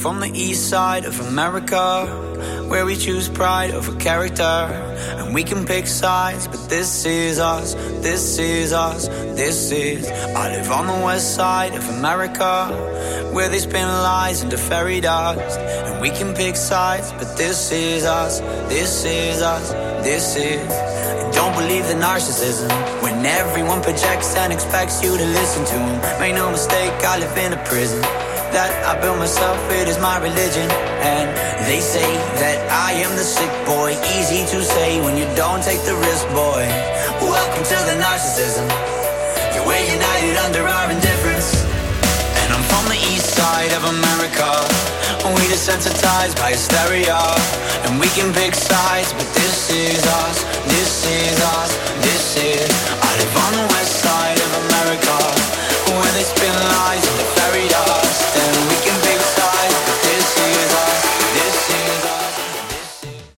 from the east side of America, where we choose pride over character. And we can pick sides, but this is us, this is us, this is. I live on the west side of America, where they spin lies into fairy dust. And we can pick sides, but this is us, this is us, this is. And don't believe the narcissism, when everyone projects and expects you to listen to them. Make no mistake, I live in a prison that I built myself, it is my religion. And they say that I am the sick boy, easy to say when you don't take the risk, boy. Welcome to the narcissism, yeah, we're united under our indifference. And I'm from the east side of America, we desensitized by hysteria. And we can pick sides, but this is us, this is us, this is. I live on the west side of America, where they spin lies into fairy dust.